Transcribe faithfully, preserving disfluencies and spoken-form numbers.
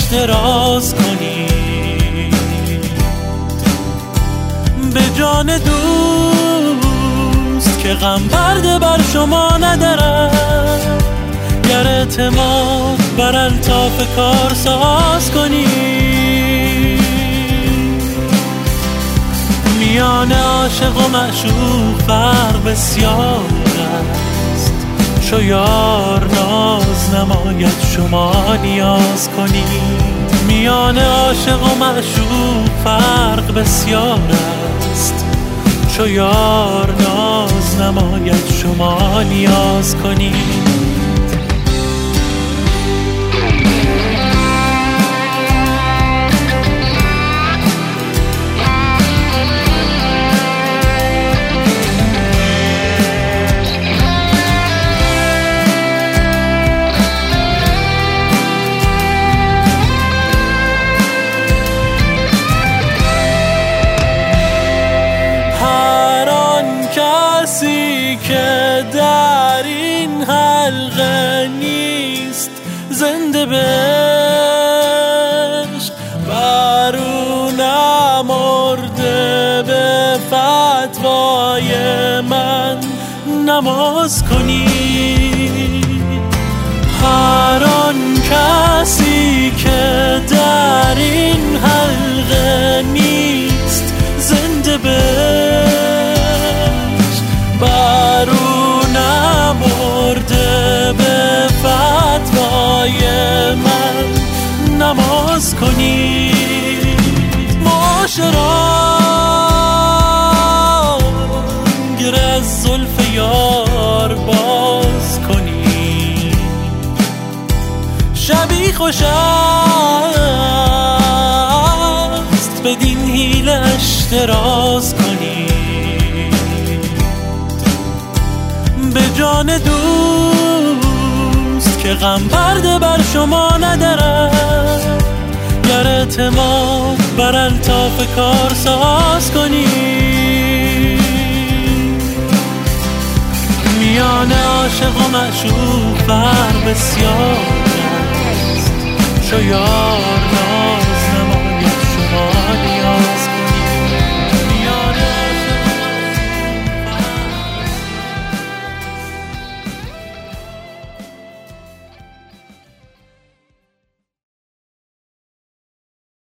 دراز کنی، به جان دوست که غم پرده بر شما ندارد. گر اعتماد بر الطاف کار ساز کنی، میان عاشق و معشوق فرق بسیار است. چو یار ناز نماید شما نیاز کنی، میان عاشق و معشوق فرق بسیار است. چو یار ناز نماید شما نیاز کنی. که در این حلقه نیست زنده بهش، بر او نمرده به فتوای من نماز کنی. هر آن کسی که در این حلقه نیست زنده بهش، بر او نمرده به فتوای من نماز کنید. معاشران گره از زلف یار باز کنید، شبی خوش است بدین حیلش دراز کنید، به جان دوست که غم پرده بر شما ندارد. گر اعتماد بر الطاف کار ساز کنی، میان عاشق و معشوق فرق بسیار است. چو یار